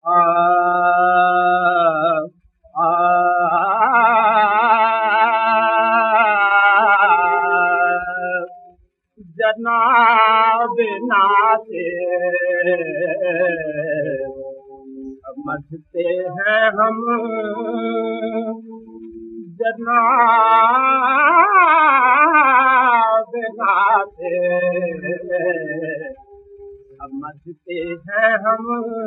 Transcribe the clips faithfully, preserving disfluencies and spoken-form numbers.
आ आ जनाब नाते समझते हैं हम जनाब नाते समझते हैं हम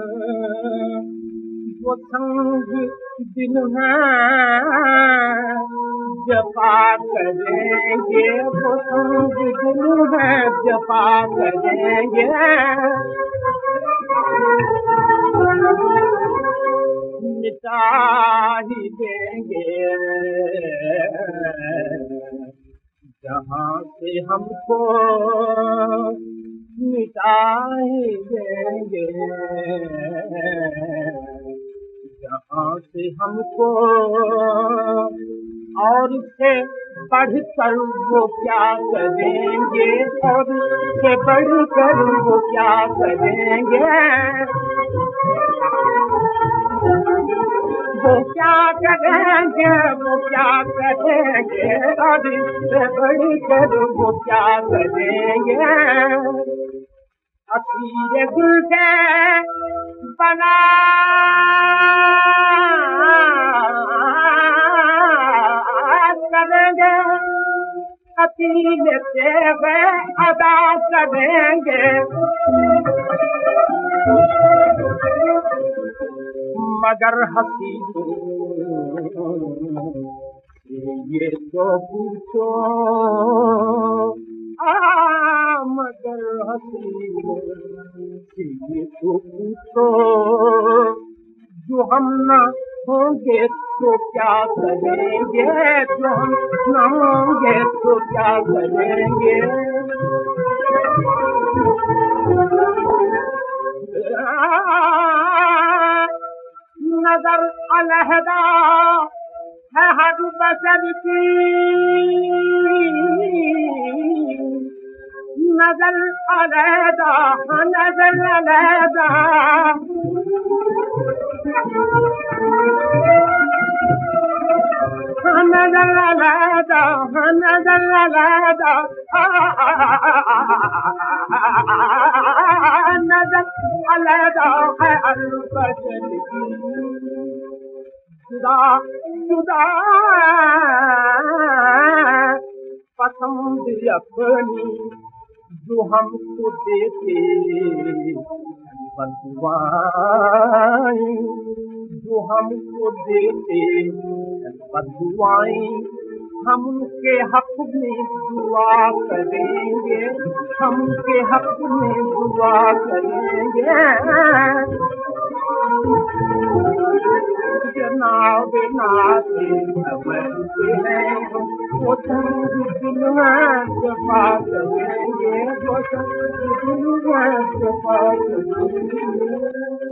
वो संग दिल हैं जफा करेंगे, वो संग दिल हैं जफा करेंगे, मिटा ही देंगे जहाँ से हमको मिटा ही देंगे, जहाँ से हमको। और इससे बढ़कर वो क्या करेंगे, और इससे बढ़कर वो क्या करेंगे, वो क्या करेंगे, वो क्या करेंगे, और इससे बढ़कर वो क्या करेंगे। असीर गुल के बना करेंगे, असीर से वे अदा करेंगे, मगर हसीनों ये तो पूछो, आ मगर हसीनों ये तो पूछो, जो हम न होंगे तो क्या करेंगे, जो हम न होंगे तो क्या करेंगे। नजर अलहदा है हर बशर की, नजर अलहदा है नजर अलहदा, नजर अलहदा है नजर अलहदा, नजर अलहदा है हर बशर की। जुदा जुदा पसंद अपनी जो हमको देते बदुआएं, जो हमको देते बदुआएं, हम उनके हक में दुआ करेंगे, हम उनके हक में दुआ करेंगे। जनाब नाते समझते हैं वो संग दिल हैं जफा करेंगे, वो संग दिल हैं जफा करेंगे।